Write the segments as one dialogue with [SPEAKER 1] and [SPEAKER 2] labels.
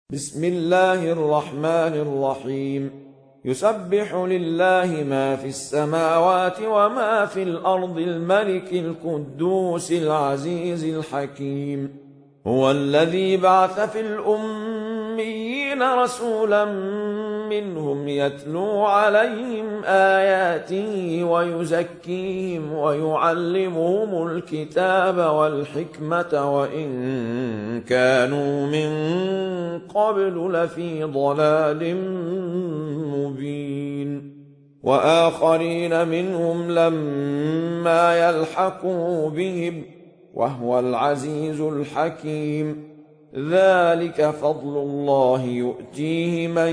[SPEAKER 1] بسم الله الرحمن الرحيم يسبح لله ما في السماوات وما في الأرض الملك القدوس العزيز الحكيم هو الذي بعث في الأميين رسولا منهم يتلو عليهم آياته ويزكيهم ويعلمهم الكتاب والحكمة وإن كانوا من قبل لفي ضلال مبين وآخرين منهم لما يلحقوا بهم وهو العزيز الحكيم ذلك فضل الله يؤتيه من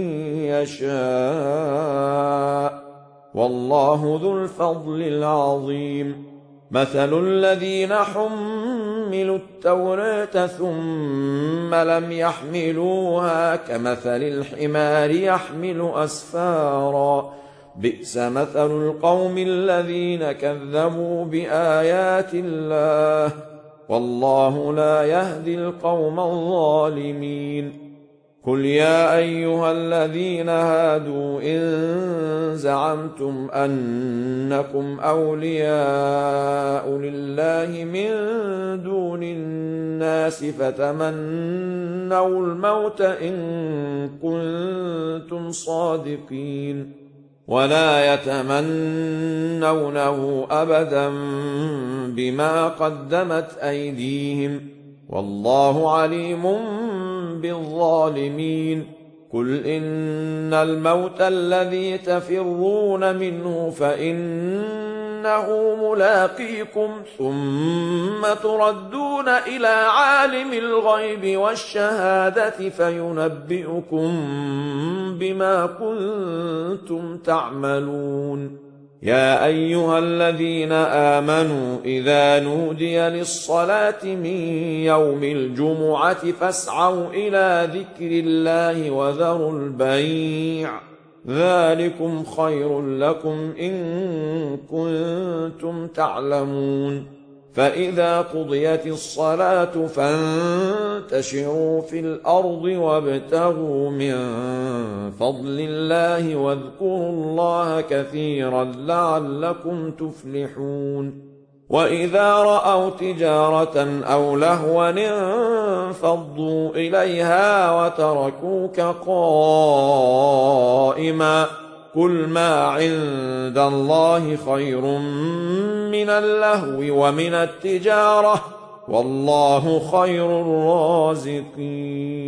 [SPEAKER 1] يشاء والله ذو الفضل العظيم مثل الذين حملوا التوراة ثم لم يحملوها كمثل الحمار يحمل أسفارا بئس مثل القوم الذين كذبوا بآيات الله والله لا يهدي القوم الظالمين قل يا أيها الذين هادوا إن زعمتم أنكم أولياء لله من دون الناس فتمنوا الموت إن كنتم صادقين ولا يتمنونه أبدا بما قدمت أيديهم والله عليم بالظالمين قل إن الموت الذي تفرون منه فإنه ملاقيكم ثم تردون إلى عالم الغيب والشهادة فينبئكم بما كنتم تعملون يا أيها الذين آمنوا إذا نودي للصلاة من يوم الجمعة فاسعوا إلى ذكر الله وذروا البيع ذلكم خير لكم إن كنتم تعلمون فإذا قضيت الصلاة فانتشروا في الأرض وابتغوا من فضل الله واذكروا الله كثيرا لعلكم تفلحون وإذا رأوا تجارة أو لهوا انفضوا إليها وتركوك قائما قل ما عند الله خير من اللهو ومن التجارة والله خير الرازقين